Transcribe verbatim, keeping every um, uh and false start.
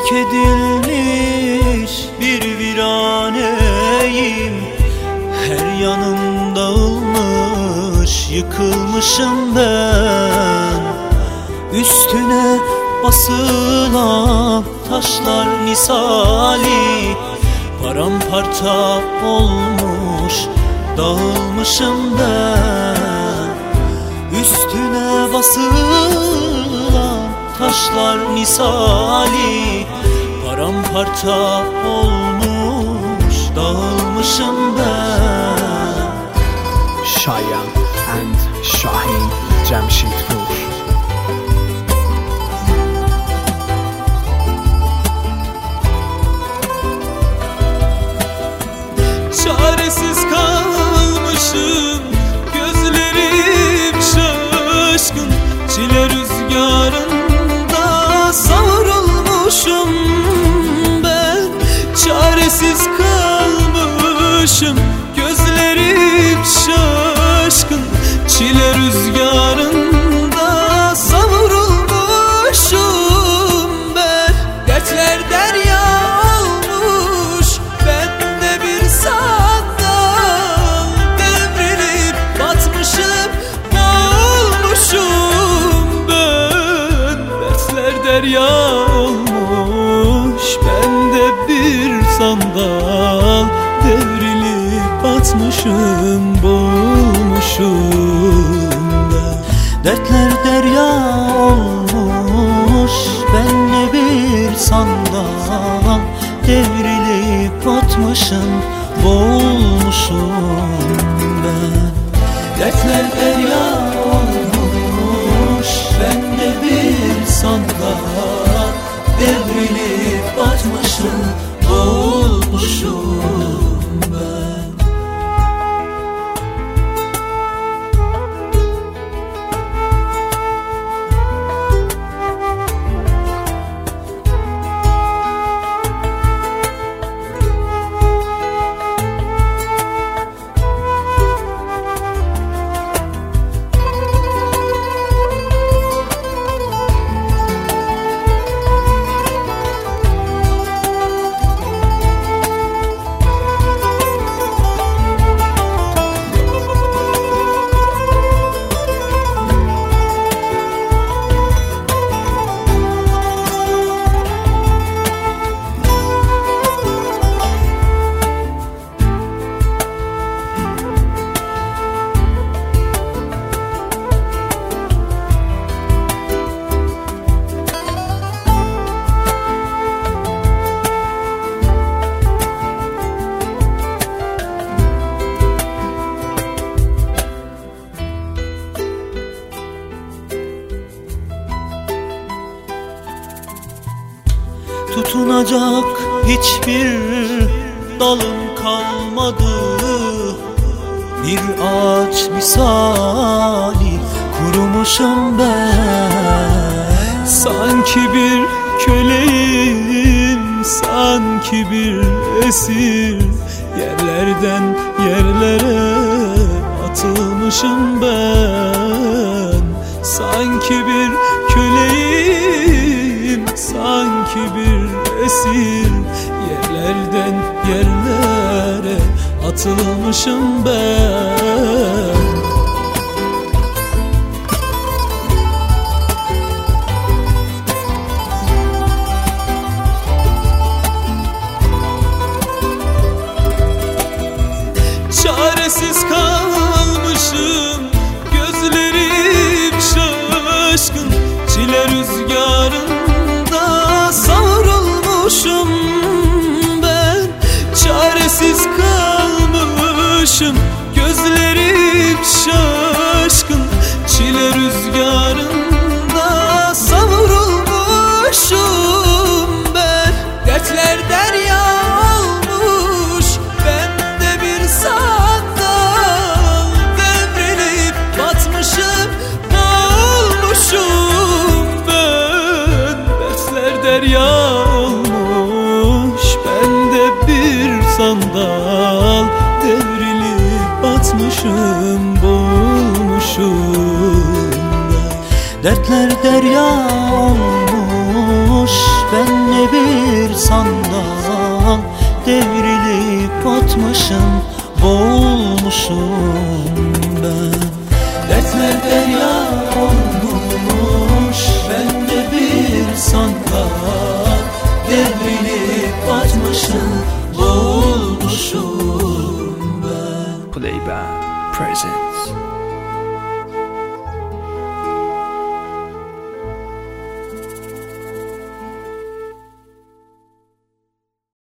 terk edilmiş bir viraneyim. Her yanım dağılmış, yıkılmışım ben. Üstüne basılan taşlar misali paramparça olmuş, dağılmışım ben. Üstüne basılan taşlar misali paramparça olmuş, dağılmışım ben. Shayan and Shahin Jamshedpur. Çaresiz kalmışım, gözlerim şaşkın. Çile rüzgarında savrulmuşum ben. Çaresiz kalmışım, gözlerim şaşkın. Çile rüzgarında savrulmuşum ben. Dertler derya olmuş, ben de bir sandal. Devrilip batmışım, boğulmuşum ben. Dertler derya olmuş, ben de bir sandal. Devrilip batmışım, boğulmuşum ben. Dertler derya olmuş, ben de bir sandal. Devrilip batmışım, boğulmuşum ben. Dertler derya olmuş, ben de bir sandal. Devrilip batmışım, boğulmuşum ben. Tutunacak hiçbir dalım kalmadı. Bir ağaç misali kurumuşum ben. Sanki bir köleyim, sanki bir esir. Yerlerden yerlere atılmışım ben. Sanki bir köleyim, sanki bir esir. Yerlerden yerlere atılmışım ben. Çaresiz kalmışım, gözlerim şaşkın. Çile rüzgarında savrulmuşum ben. Çaresiz kalmışım, gözlerim şaşkın. Çile rüzgarında savrulmuşum ben. Dertler derya olmuş, ben de bir sandal. Devrilip batmışım, boğulmuşum ben. Dertler derya olmuş, ben de bir sandal. Devrilip batmışım, boğulmuşum ben. Dertler derya olmuş, ben de bir sandal devrilip atmışım, boğulmuşum ben. Dertler derya olmuş, ben de bir sandal devrilip atmışım, boğulmuşum ben. Playband presents.